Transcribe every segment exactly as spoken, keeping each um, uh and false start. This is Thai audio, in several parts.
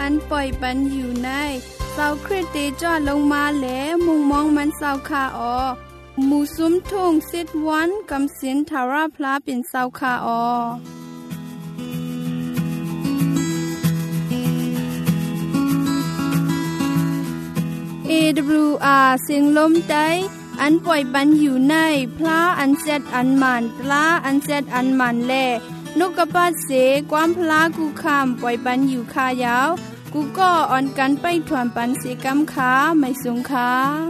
อันปล่อยปันอยู่ในเศร้าคริสเตจอดลงมาแหลมุงมองมันเศร้าคาออหมู่ซุ้มทุ่งสิทธวันกำสินทาราพลาเป็นเศร้าคาออเอ ดับเบิลยู อาร์ เสียงลมใจอันปล่อยปันอยู่ในพระอันเซดอันมันตลาอันเซดอันมันแลนกกระปาเสความพลากูคำปล่อยปันอยู่คายาวกูก็อ่อนกันไปถวนปันเสกำขาไม่สงขา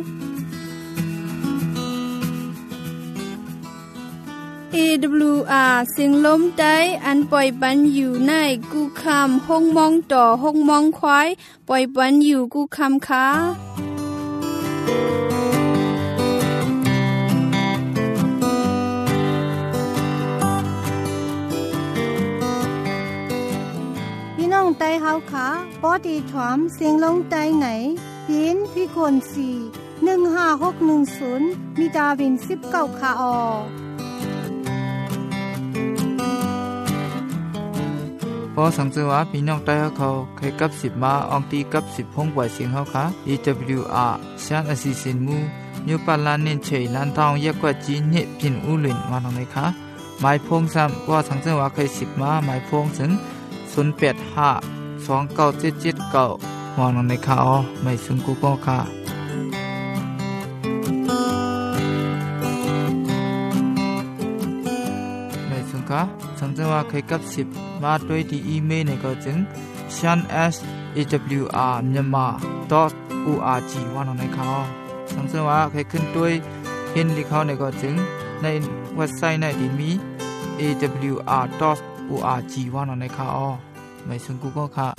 เอ ดับเบิลยู อาร์ เสียงลมใจอันปล่อยปันอยู่ในกูคำห้องมองต่อห้องมองควายปล่อยปันอยู่กูคำขาน้องไต้เฮาขาปอดีถวมเสียงลงไต้ไหนยินพี่คนสี่ หนึ่งห้าหกหนึ่งศูนย์มีดาวินสิบเก้าขาออพอสังเกตว่าพี่น้องไต้เฮาเขาเคยกับสิบมาอองตีกับสิบห้องปล่อยเสียงเฮาค่ะ อี ดับเบิลยู อาร์ ชานอสิสินมูยูปาลานเน้นเฉยลานทองยกว่าจีนเนพินอูหลินมาตรงไหนคะหมายพงซ้ำว่าสังเกตว่าเคยสิบมาหมายพงถึงศูนย์ แปด ห้า สอง เก้า เจ็ด เจ็ด เก้ามองลงในข่าวไม่ซึ่งกูก็ค่ะไม่ซึ่งค่ะสังเกตว่าเคยกับสิบมาด้วยที่อีเมลในก็จึง ชาน เอส เอ ดับเบิลยู อาร์ myanmar ดอท โอ อาร์ จี ว่าลงในข่าวสังเกตว่าเคยขึ้นด้วยเห็นที่เขาในก็จึงในเว็บไซต์ในที่มี เอ ดับเบิลยู อาร์ ดอท โอ อาร์ จี ว่าลงในข่าวไม่ซึ่งกูก็ค่ะ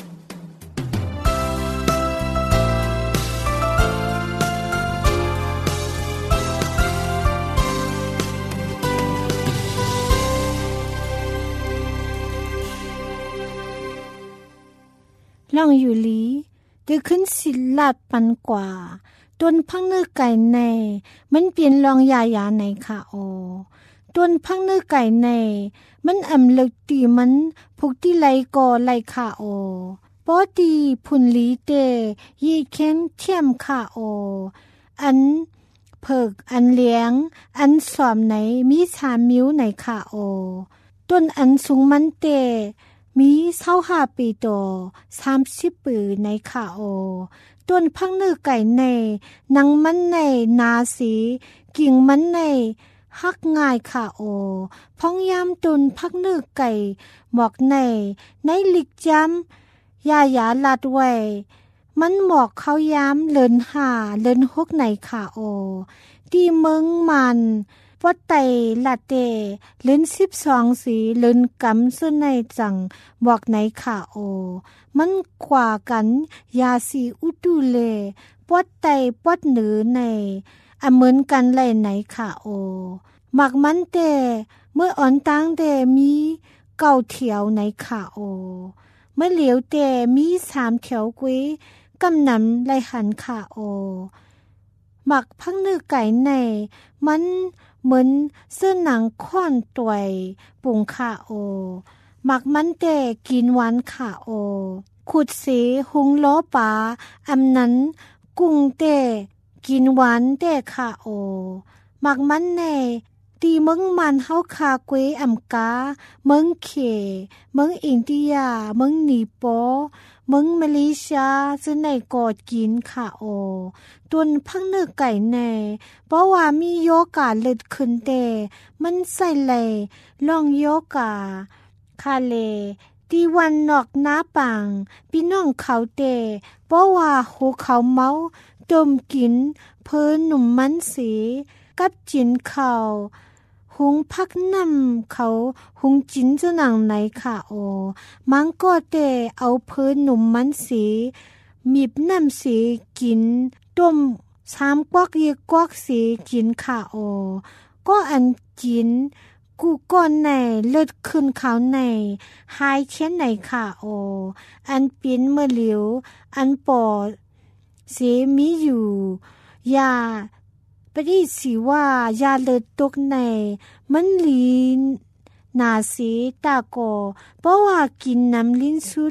ล่องอยู่ลีได้ขึ้นสิลาดปันกว่าต้นพังเนื้อไก่ในมันเปลี่ยนลองยายาในค่ะโอต้นพังเนื้อไก่ในมันอำเลึกตีมันพวกที่ไหลก่อไหลค่ะโอปอตีพุนลีเตยีเค้นเทียมค่ะโออันเพิกอันเลี้ยงอันสอมไหนมีสามมิ้วในค่ะโอต้นอันสูงมันเตมีเศร้าหาปีโตสามสิบปีในค่ะโอต้นพังเนื้อไก่ในนังมันในนาสีกิ่งมันในฮักง่ายค่ะโอพ้องยามตุนพักเนื้อไก่หมอกในในหลิกจำยายาลาดไว้มันหมอกเขายามเลินหาเลินฮกในค่ะโอตีเมืองมันวัดไตลาเตเลินสิบสองสีเลินกำสุนในจังบอกในค่ะโอมันกว่ากันยาสีอุดูเลปวดไตปวดเหนือในอเหมือนกันเลยไหนค่ะโอหมักมันเตเมื่ออ่อนตังเตมีเก่าเถียวในค่ะโอเมื่อเหลียวเตมีสามเถียวกุ้ยกำนำไลหันค่ะโอหมักพังเนื้อไก่ในมันเหมือนเสื้อหนังค่อนตวยปุ่งค่ะโอหมักมันเตกินหวานค่ะโอขุดสีหุงล้อปาอำนั้นกุ้งเตกินหวานเตค่ะโอหมักมันในตีเมืองมันเฮาคากวยอำกาเมืองเขเมืองอินเดียเมืองนีโปเมืองมาเลเซียซึ่งในกอดกินค่ะโอต้นพังเนื้อไก่ในเพราะว่ามีโยกาเลิดขึ้นเตมันใส่เลยลองโยกาคาเลตีวันนอกน้าปังพี่น้องเขาเตเพราะว่าหูเขาเมาดมกินเพิ่นหนุ่มมันสีกับจินเขาหุงพักนำเขาหุงจินจะหนังไหนค่ะโอมังก็เตเอาเพิ่นหนุ่มมันสีมีบน้ำสีกินต้มสามกวักเยกวักสีกินค่ะโอก็อันกินกูก้อนในเลือดขึ้นเขาในหายเช่นไหนค่ะโออันปิ้นเมื่อเหลียวอันปอดเสมีอยู่ยาปริสีว่ายาเลือดตกในมันลีนาสีตาโกเพราะว่ากินน้ำลิ้นสุด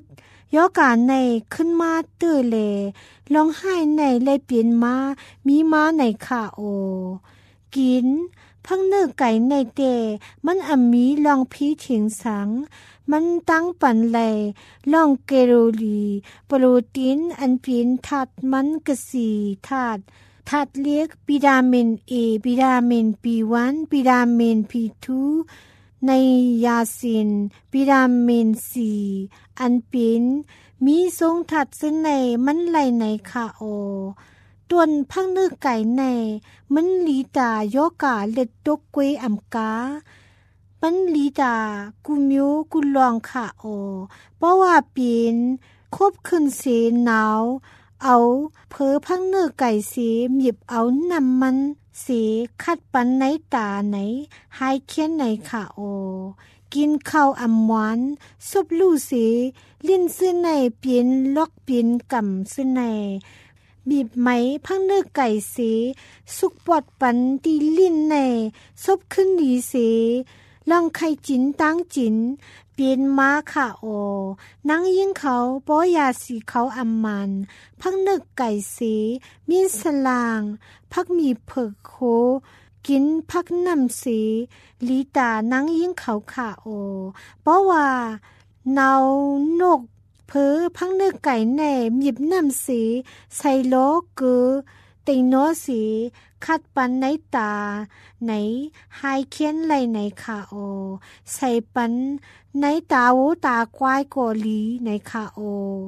ยอกาในขึ้นมาเตื้อเลร้องไห้ในเลยเปลี่ยนมามีมาในค่ะโอกินพังเนื้อไก่ในเตมันอ่ำมีลองพีถิงสังมันตั้งปันเลยลองเกโรลีโปรตีนอันเป็นธาตุมันกสีธาตุธาตุเล็กวิตามิน A วิตามิน บี วัน วิตามิน บี ทู ในยาซินวิตามิน C อันเป็นมีทรงธาตุซึ่งในมันไหลในค่ะโอตวนพังเนื้อไก่ในมันลีตาโยกาเล็ดตกกวยอำกามันลีตากุมิวกุลองค่ะโอเพราะว่าเป็นคบขึ้นเสหนาวเอาเพอพังเนื้อไก่เสหยิบเอาน้ำมันเสคัดปันในตาไหนหายเคียนในค่ะโอกินข้าวอ่ำหวานซุบลู่เสลิ้นซื่อในเปลี่ยนล็อกเปลี่ยนกำซื่อในบีบไหมพังเนื้อไก่เสสุกปอดปันตีลิ้นในซบขึ้นดีเสลองไข่จินตั้งจินเปลี่ยนมาค่ะโอนังยิ่งเขาปอยาสีเขาอำมันพังเนื้อไก่เสมีสลางพักมีเผือกโคกินพักน้ำเสลีตานังยิ่งเขาค่ะโอเพราะว่าเนานกเพอพังเนื้อไก่แหน่หยิบน้ำสีใส่โลเกือติงโนสีคัดปันในตาไหนหายเคียนไหลในค่ะโอใส่ปันในตาหูตาควายกอลีในค่ะโอ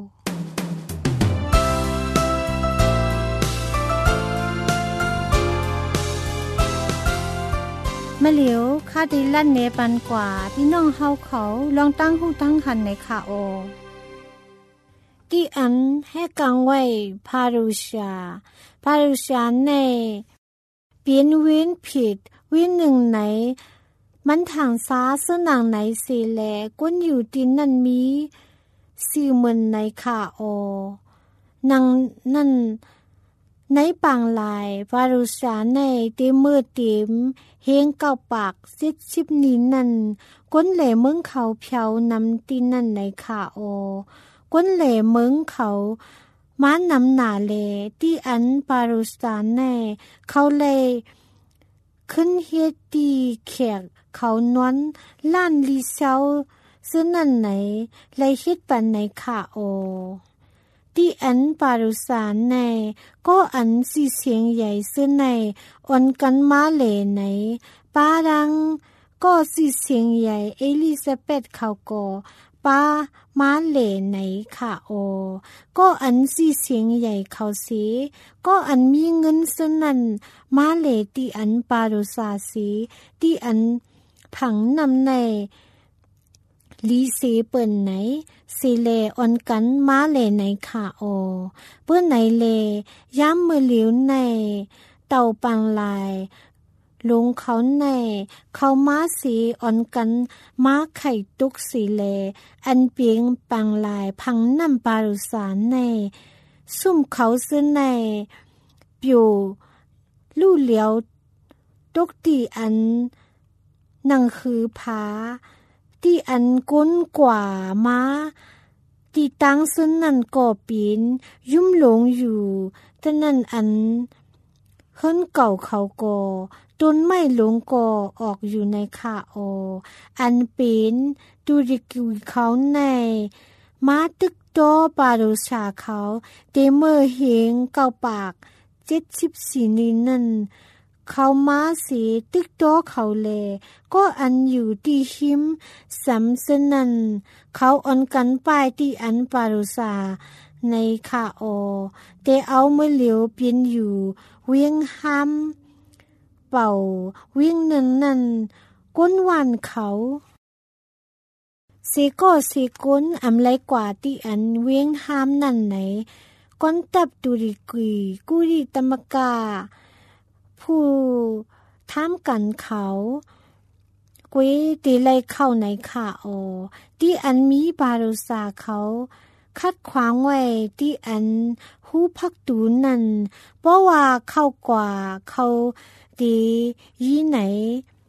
มะเหลียวคาดิลั่นเนปันกว่าพี่น้องเฮาเขาลองตั้งหูตั้งคันในค่ะโอที่อันให้กังไว้พารุชาพารุชาในเปลี่ยนเว้นผิดวินหนึ่งไหนมันทางซ้าซึ่งนางไหนเสแลก้นอยู่ดินนั่นมีสื่อเหมือนในค่ะโอนางนั่นในปางลายพารุชาในเต็มมือเต็มเฮงเก้าปากซิดชิบนี้นั่นก้นแหล่เมืองเขาเพียวนำตีนั่นในค่ะโอก้นเหล่เมืองเขาม้านำหนาเลที่อันปารุสตานแน่เขาเลยขึ้นเฮตีแขกเขานวนล้านลีเซาซึ่งนั่นไหนเลยคิดปันในค่ะโอที่อันปารุสานแน่ก็อันสีเสียงใหญ่ซึ่งในอ่อนกันมาเลไหนปาดังก็สีเสียงใหญ่เอลิซาเบธเขาก็ป้ามาเหล่ไหนค่ะโอก็อันสีเสียงใหญ่เขาสีก็อันมีเงินสนั่นมาเหล่ตีอันปารุสาสีตีอันผังนำในลีเสเปิ่นไหนสีเลอ่อนกันมาเหล่ไหนค่ะโอเปิ้นไหนเลย้ำมือเหลียวในเต่าปังลายลงเขาในเขาม้าสีอ่อนกันม้าไข่ตุกสีเลอันเปียงปังลายพังน้ำปารุสานในซุ่มเขาซื้อในปิวลู่เหลียวตุกตีอันนังคือผาที่อันก้นกว่าม้าที่ตั้งซึ่งนั่นก่อปีนยุ่มหลงอยู่แต่นั่นอันเฮิรนเก่าเขาก่อต้นไม้หลงก่อออกอยู่ในค่ะโออันเป็นดูดิกุยเขาในมาตึกโตปารุชาเขาเตเมอร์เฮงเก่าปากเจ็ดสิบสี่นี้นั่นเขามาสีตึกโตเขาเลก็อันอยู่ที่หิมสำสนันเขาอ่อนกันป้ายที่อันปารุชาในค่ะโอเตเอาเมื่อเหลียวเปลี่ยนอยู่เวียงห้ำเป่าวิ่งนั่นนั่นก้นหวานเขาเสก็เสก้นอำไรกว่าที่อันเวียงห้ามนั่นไหนก้นตับตุริกุยกุริตมกาผู้ท่ามกันเขากุยตีไลเข้าในข่าโอที่อันมีบารุษาเขาคัดขวางไว้ที่อันหูพักตูนั่นเพราะว่าเข้ากว่าเขาดียี่ไหน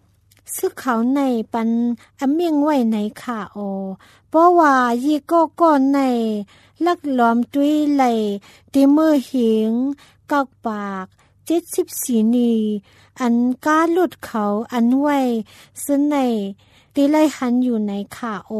ซึ่งเขาในปันอเมียงไว้ในขาโอเพราะว่ายีก็ก้อนในลักล้อมด้วยไหลติมือหิงกอกปากเจ็ดสิบสี่นีอันก้าหลุดเขาอันไว้ซึ่งในตีไลหันอยู่ในขาโอ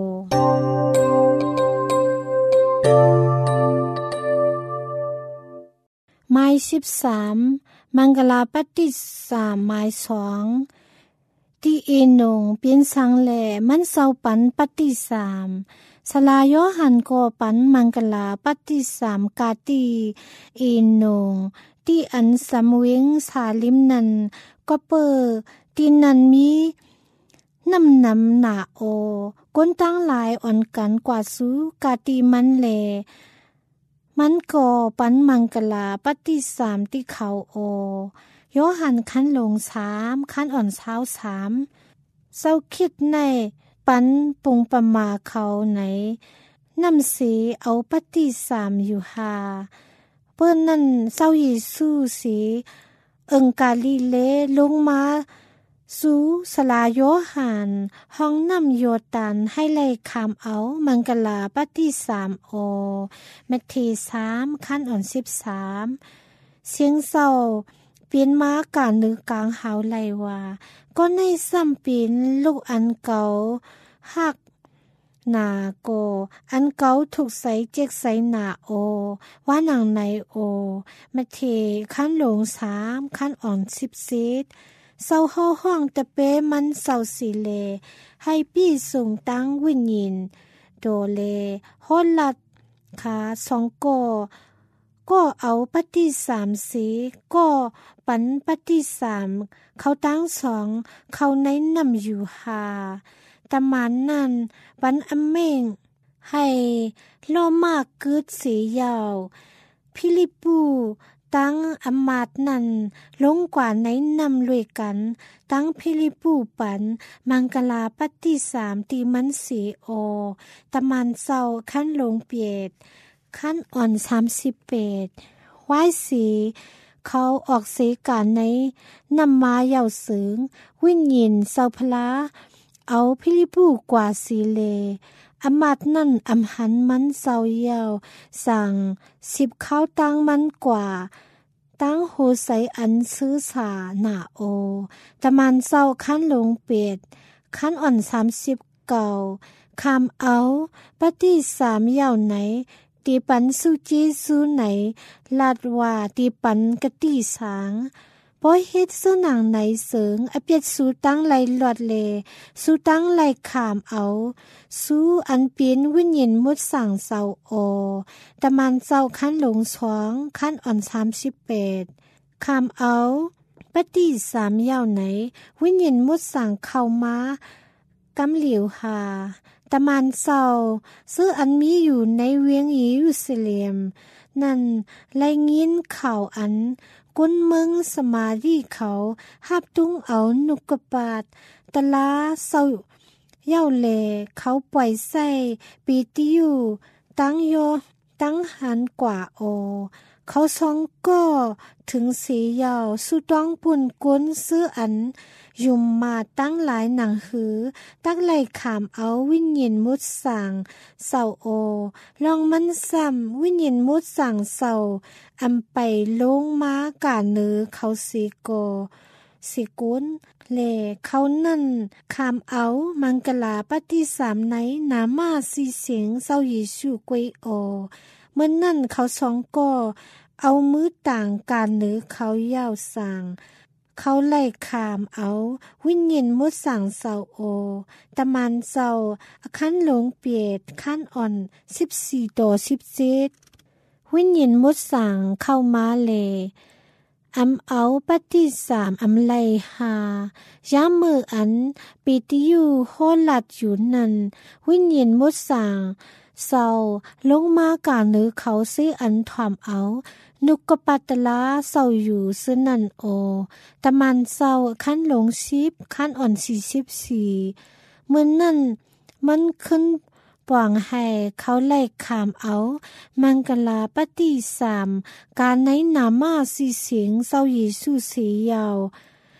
ไม้สิบสามมังกลาปฏิสามไม้สองที่เอนงเปียนสังแหลมันเศร้าปันปฏิสามสลายโยหันโกปันมังกลาปฏิสามกาตีเอนงที่อันสำเวงสาลิมนันก็เปอที่นันมีน้ำนำหนาโอก้นตั้งหลายอ่อนกันกว่าสูกาตีมันแหลมันก่อปันมังกลาปฏิสามที่เขาโอโยหันขั้นลงสามขั้นอ่อนเช้าสามเศร้าคิดในปันปุงประมาเขาไหนน้ำสีเอาปฏิสามอยู่หาเปิ้นนั่นเศร้ายิสู้สีเอิงกาลีเลลงมาสู้สลาโยหันห้องน้ำโยตันให้ไล่คำเอามังกลาปฏิสามโอเมทีสามขั้นอ่อนสิบสามเสียงเศร้าเปลี่ยนมาการนึกกลางหาวไหลว่าก็ในซ้ำปีนลูกอันเก่าหักหนาโกอันเก่าถูกใส่เจ๊กใส่หนาโอว่าหนังในโอเมทีขั้นหลงสามขั้นอ่อนสิบสิบเศร้าห้อห้องตะเปมันเศร้าสีเลให้พี่ส่งตั้งวิญญินโดเลโหลัดขาสองโกก็เอาปฏิสามสีก็ปันปฏิสามเขาตั้งสองเขาในนำอยู่หาตะมันนั่นปันอเมงให้ล่อมากกึดสียาวพิลิปูตั้งอมาตนั่นลงกว่าในนำรวยกันตั้งพิลิปูปันมังกลาปฏิสามตีมันสีโอตะมันเศร้าขั้นลงเปียดขั้นอ่อนสามสิบเปดไหว้สีเขาออกเสการในนำมาเย่าเสืงวิญญินเศร้าพลาเอาพิลิปูกว่าสีเลอมาตนั่นอำหันมันเศร้าเย่าสั่งสิบเข้าตั้งมันกว่าตั้งโหใสอันซื้อสาหนาโอตะมันเศร้าขั้นลงเปียดขั้นอ่อนสามสิบเก่าคำเอาปฏิสามเย่าไหนตีปันสุจีสูไหนลาดว่าตีปันกะตีสางพอเฮ็ดสุนังไหนเสิงอเปียดสูตั้งไหลหลอดเลสูตั้งไหลขามเอาสูอันเปียนวิญญาณมุดสั่งเศร้าโอตะมันเศร้าขั้นหลงสองขั้นอ่อนสามสิบแปดขามเอาปฏิสามเย่าไหนวิญญาณมุดสั่งเข้ามากำเหลียวหาตะมันเศร้าซื้ออันมีอยู่ในเวียงอิรูซาเล็มนั่นไลงินข่าวอันกุนเมืองสมาดีเขาหับตุ้งเอานุกกปาดตะลาเศร้าเย่าเลเขาปล่อยใส่ปีติอยู่ตั้งโยตั้งหันกว่าโอเขาสองก็ถึงสียาวสุต้องปุ่นกุนซื้ออันยุมมาตั้งหลายหนังหือตั้งไหลขามเอาวิญญาณมุดสั่งเศร้าโอลองมันซ้ำวิญญาณมุดสั่งเศร้าอำไปลงมากาเนือเขาสีโกสีกุนเลเขานั่นขามเอามังกลาปฏิสามไหนนามาสีเสียงเศร้ายิสูกวยโอเมื่อนั่นเขาสองก็เอามือต่างการเนือเขายาวสั่งเขาไล่ขามเอาวิญญาณมุดสั่งเศร้าโอตะมันเศร้าขั้นหลงเปียดขั้นอ่อนสิบสี่ต่อสิบเจ็ดวิญญาณมุดสั่งเข้ามาเลอำเอาปฏิสามอำไลหายามมืออันปีติอยู่โหลัดอยู่นั่นวิญญาณมุดสั่งเศร้าลงมากาเนือเขาซื้ออันถอมเอานุกกปัตตลาเศร้าอยู่ซึ่งนั่นโอตะมันเศร้าขั้นหลงชิบขั้นอ่อนสี่สิบสี่เมื่อนั่นมันขึ้นป่วงให้เขาไล่ขามเอามังกลาปฏิสามการในนามาสีเสียงเศร้าเยซูสียาว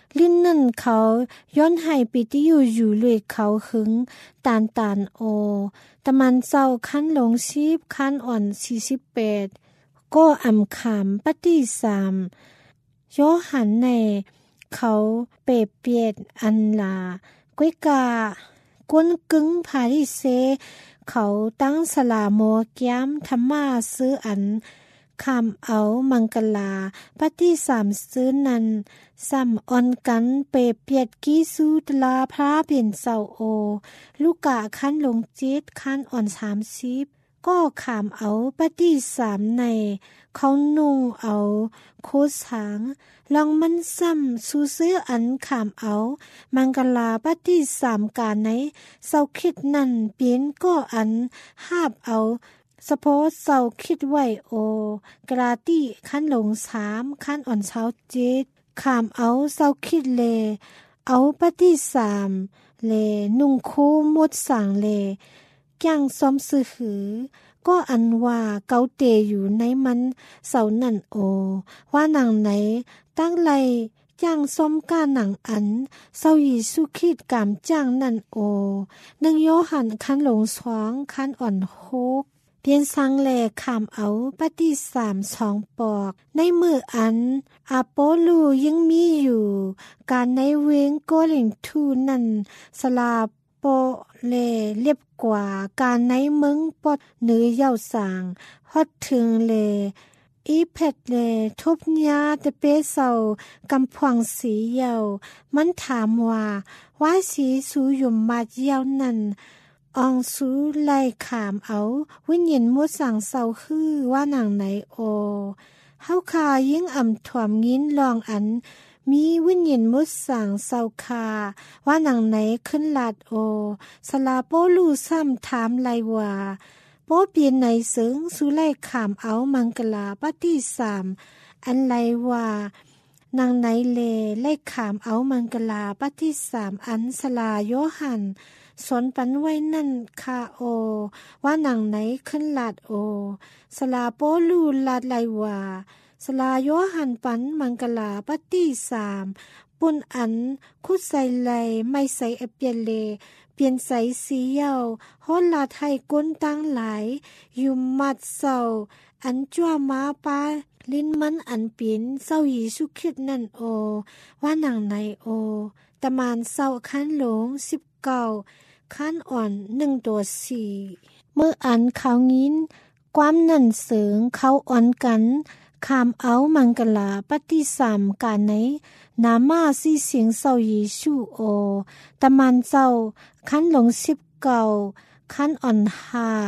ลิ้นนั่นเขาย้อนให้ปิติอยู่อยู่เลยเขาหึงตานตานโอตะมันเจ้าคันหลงชีพคันอ่อนสี่สิบแปดก็อำขามปฏิสามโยหันในเขาเปรเปียดอันลาก้วยกากวนกึ้งพาริเซเขาตั้งสลาโมแก้มธรรมาซื้ออันคำเอามังกลาปฏิสามซื้อนันซ้ำอ่อนกันเปรเปียดกี้สูตลาพระเปลี่ยนเสาโอลูกกะคันลงเจ็ดคันอ่อนสามสิบก็ขามเอาปฏิสามในเขานุ่งเอาโคสางลองมันซ้ำสูซื้ออันขามเอามังกลาปฏิสามกาในเศร้าคิดนั่นเปลี่ยนก็อันหาบเอาสะโพกเศร้าคิดไว้โอกราตี้ขั้นลงสามขั้นอ่อนเช้าเจ็ดขามเอาเศร้าคิดเลเอาปฏิสามเลนุ่งคู่มดสั่งเลย่างซ้อมซื้อหือก็อันว่าเกาเตอยู่ในมันเสานั่นโอว่าหนังไหนตั้งไรจ้างซ้อมก้าหนังอันเศร้ายีสุขีดกามจ้างนั่นโอหนึ่งโยหันคันหลงสวงคันอ่อนโฮกเพียนสังแลขามเอาปฏิสามสองปอกในมืออันอาโปลูยังมีอยู่การในเวงโกลิงทูนั่นสลาโปเลเรียบกว่าการในเมืองปดเนื้อเย่าสางฮอดถึงเลอีเพดเลทุบญาตะเปเศร้ากำพวงสีเยามันถามว่าว่าสีสูยุมมาเยานั้นอองสูไล่ขามเอาวิญญาณมุดสั่งเศร้าฮือว่านางไหนโอเฮาคายิ่งอ่ำถ่วมงิ้นลองอันมีวิญญาณมุดสั่งเศร้าคาว่านางไหนขึ้นลาดโอสลาโปลูซ้ำถามไลว่าโปเปลี่ยนไหนเสิงสุไลขามเอามังกลาปฏิสามอันไลว่านางไหนเลไล่ขามเอามังกลาปฏิสามอันสลาโยหันสนปันไว้นั่นคาโอว่านางไหนขึ้นลาดโอสลาโปลูลาดไลว่าสลาโยหันปันมังกลาปฏิสามปุ่นอันคุดใส่ไลไม่ใส่เอเปียเลเปลี่ยนใสสีเยาฮอลลาไทยก้นตั้งหลายยุมมัดเศร้าอันจ้วมาปาลิ้นมันอันเปลี่ยนเศร้ายีสุขิดนั่นโอว่านางไหนโอตะมานเศร้าคันหลงสิบเก้าคันอ่อนหนึ่งตัวสี่เมื่ออันเขางิ้นความนั่นเสริงเขาอ่อนกันขามเอามังกลาปฏิสามกาไหนนามาสีเสียงเศร้ายีชูโอตะมันเจ้าคันหลงสิบเก้าคันอ่อนห้า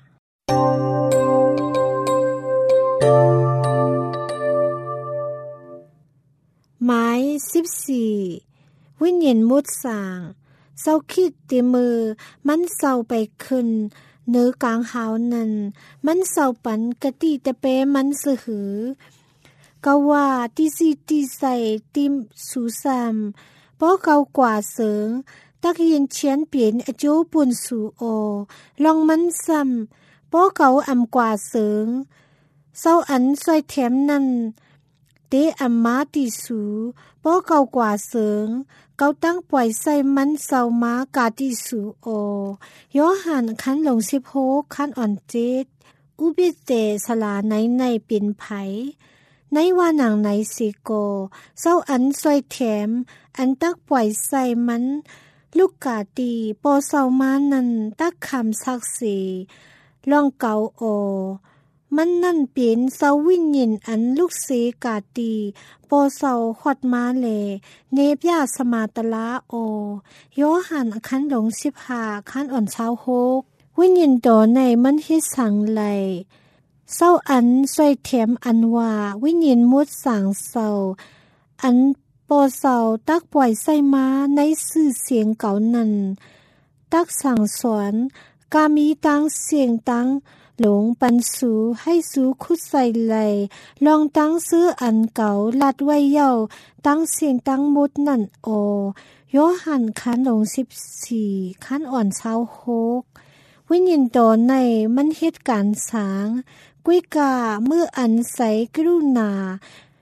หมายสิบสี่วิญญาณมุดสางเศร้าคิดตีมือมันเศร้าไปขึ้นเนื้อกลางหาวนั้นมันเศร้าปันกะติตะเปมันสะหือกะว่าติสิติใส่ติมสูซามเพราะเกากว่าเสิงตักเย็นเชียนเปลี่ยนอโจปุ่นสูโอลองมันซ้ำเพราะเกาอำกว่าเสิงเศร้าอันซอยแถมนั้นเตอำมาติสูเพราะเกากว่าเสิงเกาตั้งปล่อยใส่มันเศร้ามากาติสูโอโยหันคันหลงสิบหกคันอ่อนเจ็ดอุบิเตสลาในในเป็นไผในว่านางไหนสิโกเศร้าอันซอยแถมอันตักปล่อยใส่มันลูกกาตีปอเศร้ามานั้นตักคำซักสีลองเกาโอมันนั่นเปลี่ยนเศร้าวิญญาณอันลูกเสกาตีปอเศร้าขอดมาเลเนบยาสมาตลาโอโยหันคันหลงสิบห้าคันอ่อนเช้าหกวิญญาณโดในมันเฮ็ดสังไหลเศร้าอันซอยแถมอันว่าวิญญาณมุดสางเศร้าอันปอเศร้าตักปล่อยใส่มาในสื่อเสียงเก่านั้นตักสั่งสอนกามีตังเสียงตังหลงปันสูให้สูคุดใส่ไหลลองตั้งซื้ออันเก่าลัดไว้เย้าตั้งเสียงตั้งมุดนั่นโอโยหันคันหลงสิบสี่คันอ่อนเช้าหกวิญญาณโดนในมันเหตุการณ์สางกุ้ยกาเมื่ออันใสกรุณา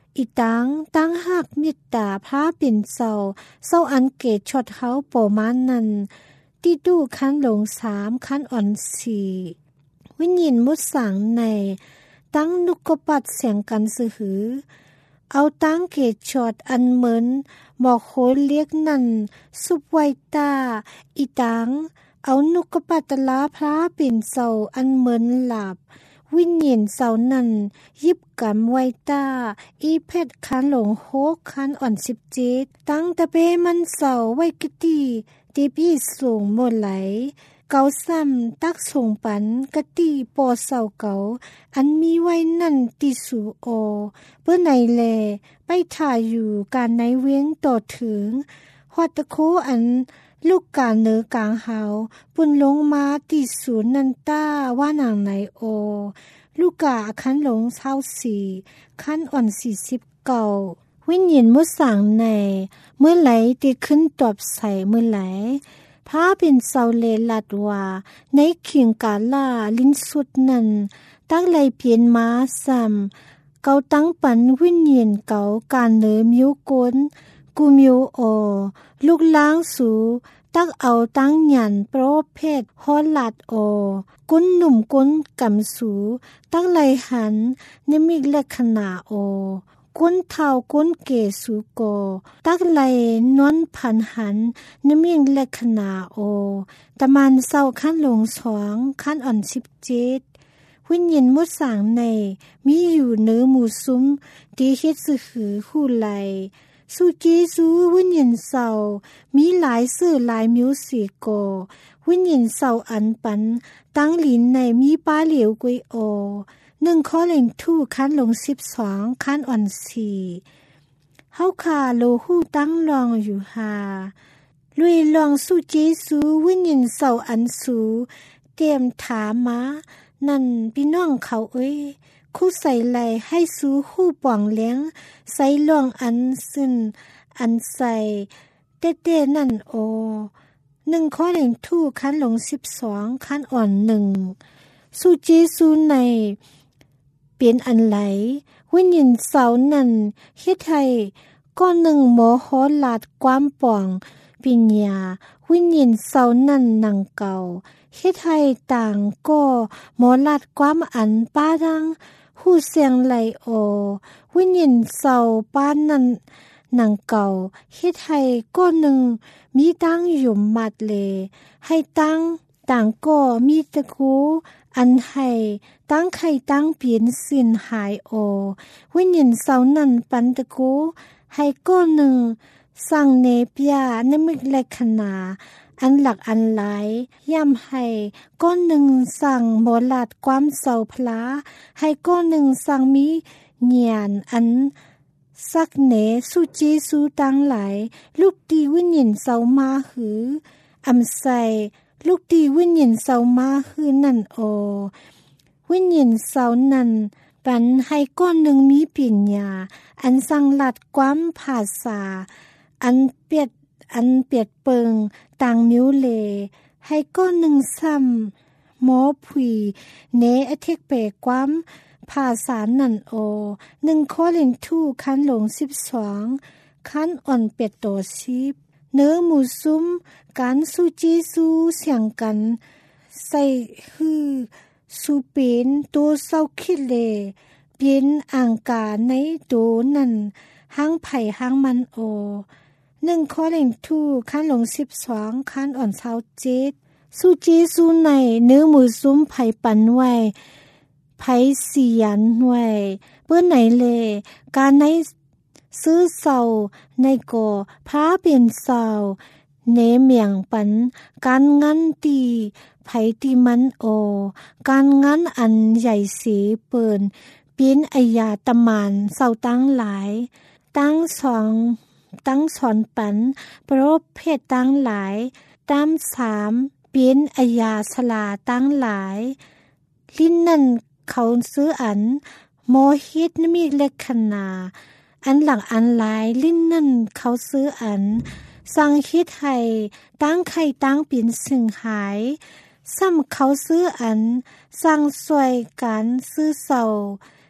อีตังตั้งหักมิตตาพระเป็นเศร้าเศร้าอันเกตชดเฮาโปมานั้นติดูคันหลงสามคันอ่อนสี่วิญญาณมุดสังในตั้งนุกปัดเสียงกันสือหือเอาตั้งเกตชดอันเหมือนหมอกโคเลียกนั่นสุบไวตาอีตังเอานุกปัดตลาพระเป็นเศร้าอันเหมือนหลับวิญญาณเสานั้นยิบกำไวตาอีเพชรคันหลงโฮกคันอ่อนสิบเจ็ดตั้งตะเปมันเสาไว้กตีตีพี่สูงหมดไหลเกาซ้ำตักส่งปันกตีปอเสาเกาอันมีไว้นั่นติสูโอเพื่อไหนแลไปถ่ายอยู่การในเวียงต่อถึงฮอดตะโคอันลูกกาเนือกลางเฮาปุ่นลงมาติศูนย์นันต้าว่านางไหนโอลูกกาคันหลงเศร้าสี่คันอ่อนสี่สิบเก่าวิญญาณมุสังในเมื่อไหลติขึ้นตอบใส่เมื่อไหลพระเป็นเสาเลลัดว่าในเขียงกาล่าลิ้นสุดนั้นตั้งไหลเปลี่ยนมาซ้ำเกาตั้งปันวิญญาณเกาการเนือมิวกนกูมิวโอลูกล้างสูตักเอาตั้งหยันโปรเพศฮอลัดโอกุนหนุ่มกุนกำสูตั้งไหลหันนิมิกลักษณะโอกุนเท่ากุนเกสูโกตักไหลนวนผันหันนิมิกลักษณะโอตะมันเศร้าขั้นหลงสองขั้นอ่อนสิบเจ็ดวิญญาณมุดสางในมีอยู่เนื้อหมูซุ้มดีเฮ็ดสือหือคู่ไหลสุเจซูวิญญาณเศร้ามีหลายสื่อหลายมิวสิโกวิญญาณเศร้าอันปันตั้งลิ้นในมีป้าเหลียวกุยโอหนึ่งข้อเล่งทู่คันลงสิบสองคันอ่อนสี่เฮาคาโลหูตั้งลองอยู่หาลุยลองสุเจซูวิญญาณเศร้าอันสูเตรียมถามมานั่นพี่น้องเขาเอ้ยคู่ใส่ไหลให้สู้คู่ป่องเลี้ยงใส่ล่วงอันซึ่นอันใส่เต้เต้นั่นโอหนึ่งข้อเล่งทู่คันหลงสิบสองคันอ่อนหนึ่งสู้เจซูในเปลี่ยนอันไหลวิญญาณเสานั่นเฮ็ดให้ก้อนหนึ่งหมอฮอลาดความป่องปิญญาวิญญาณเสานั่นหนังเก่าเฮ็ดให้ต่างก็หมอลาดความอันป้าดังหูเสียงไหลโอวิญญาณเสาป้านนั้นหนังเก่าเฮ็ดให้ก้อนหนึ่งมีตั้งอยู่มัดเลให้ตั้งต่างก็มีตะคูอันให้ตั้งไข่ตั้งเปลี่ยนสินหายโอวิญญาณเสานั้นปันตะคูให้ก้อนหนึ่งสั่งเนปยานมิกลักษณะอันหลักอันหลายย่ำให้ก้อนหนึ่งสั่งหมอลาดความเศร้าพลาให้ก้อนหนึ่งสั่งมีเนียนอันสักเนสุจีสูตั้งหลายลูกตีวิญญาณเศร้ามาหืออำใส่ลูกตีวิญญาณเศร้ามาหือนั่นโอวิญญาณเศร้านั่นปันให้ก้อนหนึ่งมีปัญญาอันสั่งหลัดความภาษาอันเปียดอันเปียดเปิงต่างมิวเลให้ก้อนหนึ่งซ้ำหมอผุยเนอเทกเปความภาษานั่นโอหนึ่งข้อเล่นทู่คันหลงสิบสองคันอ่อนเป็ดโตสิบเนื้อหมูซุ้มการสูจีสูเสียงกันใส่ฮือสูเป็นตัวเศร้าคิดเลเป็นอ่างกาในโดนั่นห้างไผ่ห้างมันโอหนึ่งข้อเล่งทู่คันหลงสิบสองคันอ่อนเช้าเจ็ดสูจีสูในเนื้อหมูซุ้มไผ่ปันไว้ไผ่เสียนไว้เปื้อนไหนเลการในซื้อเศร้าในก่อพระเป็นเศร้าเนเมียงปันการงั้นตีไผ่ตีมันโอการงั้นอันใหญ่สีเปิ่นเป็นอายาตมานเศร้าตั้งหลายตั้งสองตั้งสอนปันโปรเพศตั้งหลายตามสามเป็นอายาสลาตั้งหลายลิ้นนั่นเขาซื้ออันโมฮิตมีเลขนาอันหลังอันหลายลิ้นนั่นเขาซื้ออันสั่งฮิตให้ตั้งไข่ตั้งเป็นสิ่งหายซ้ำเขาซื้ออันสั่งสวยกันซื้อเศร้า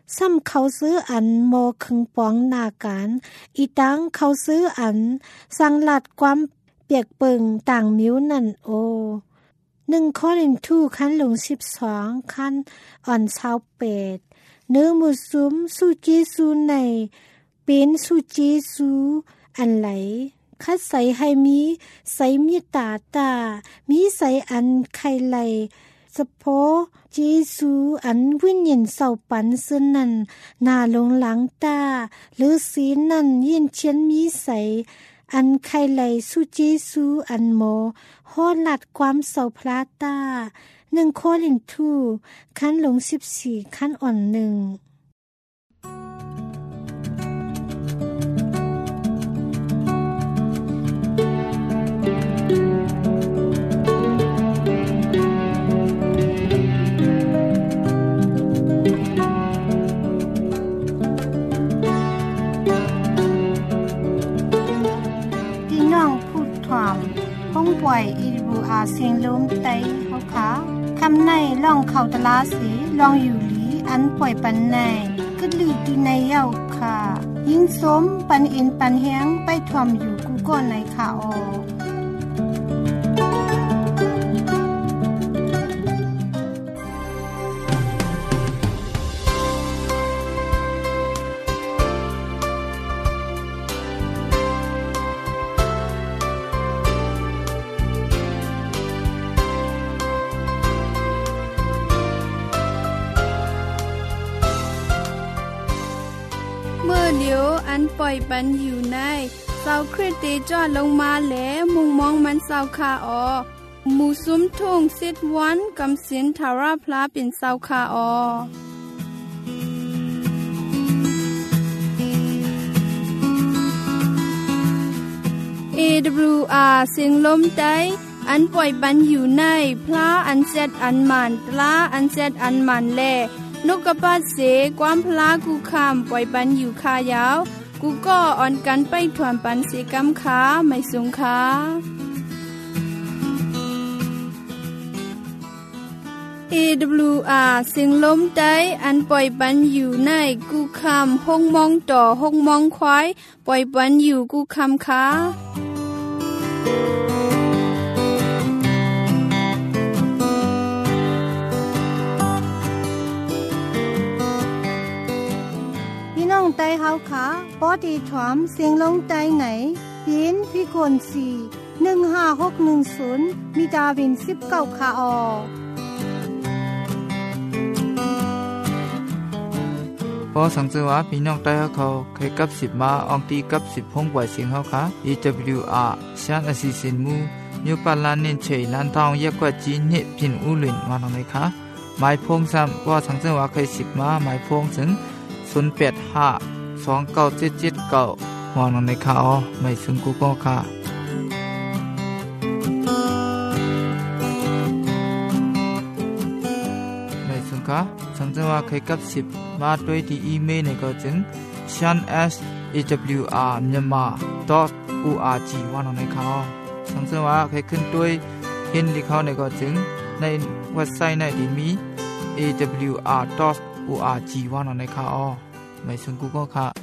ซ้ำเขาซื้ออันโมคึงปองนาการอีตังเขาซื้ออันสังลัดความเปียกเปิงต่างมิ้วนั่นโอหนึ่งข้อลินทูขั้นลงสิบสองขั้นอ่อนเช้าเป็ดเนื้อมุสุมสูจีสูในเป็นสูจีสูอันไหลคัดใส่ให้มีใส่มีตาตามีใส่อันไข่ไหลสะโพเจสูอันวิญญาณเศร้าปันซึ่งนั้นนาลงหลังตาหรือสีนั่นยินเชียนมีใส่อันไข่ไหลสุเจสูอันโมโหหลัดความเศร้าพลาตาหนึ่งโคลินทูขั้นลงสิบสี่ขั้นอ่อนหนึ่งห้องป่วยอีรูอาเสียงลมไตเขาขาคำในล่องเข่าตลาสีลองอยู่หลีอันป่วยปันในกึดลีตีในเย้าค่ะยิ่งสมปันอินปันแห้งไปถ่วมอยู่กูก้นในขาออเดี๋ยวอันปล่อยปันอยู่ในเสาคริสเตจอดลงมาแล้วมุงมองมันเสาคาออหมูซุ้มทุ่งสิดวันกำสินทาราพลาเป็นเสาคาออ เอ ดับเบิลยู อาร์ เสียงลมไต้อันปล่อยปันอยู่ในพลาอันเซดอันมันตลาอันเซดอันมันแลนกกระปัดเสความพลากูคำปล่อยปันอยู่คายาวกูก็อ่อนกันไปถวนปันเสกำขาไม่สงขา เอ ดับเบิลยู อาร์ เสียงลมไต้อันปล่อยปันอยู่ในกูคำห้องมองต่อห้องมองควายปล่อยปันอยู่กูคำขาไตเฮาขาปอดีถวมเสียงลงไตไหนปีนพี่คนสี่หนึ่งห้าหกหนึ่งศูนย์มีดาวินสิบเก้าคาออพอสังเกตว่าพี่น้องไต้เขาเคยกับสิบมาอองตีกับสิบห้องไหวเสียงเขาค่ะ อี ดับเบิลยู อาร์ ชานอสิสินมูนิวปาลานเนินเฉยลันทองเยกกว่าจีนเนี่ยพินอุลินมาตรงไหนคะหมายพงซ้ำว่าสังเกตว่าเคยสิบมาหมายพงถึงศูนย์แปดห้าสองเก้าเจ็ดเจ็ดเก้าหอนังในข่าวไม่ซึ่งกูก็ค่ะไม่ซึ่งค่ะสังเกตว่าเคยกับสิบมาด้วยที่อีเมลในก็จึง shan s a w r myanmar dot org ว่านังในข่าวสังเกตว่าเคยขึ้นด้วยเห็นที่เขาในก็จึงในเว็บไซต์ในที่มี เอ ดับเบิลยู อาร์ dot org ว่านังในข่าวไม่ซึ่งกูก็ค่ะ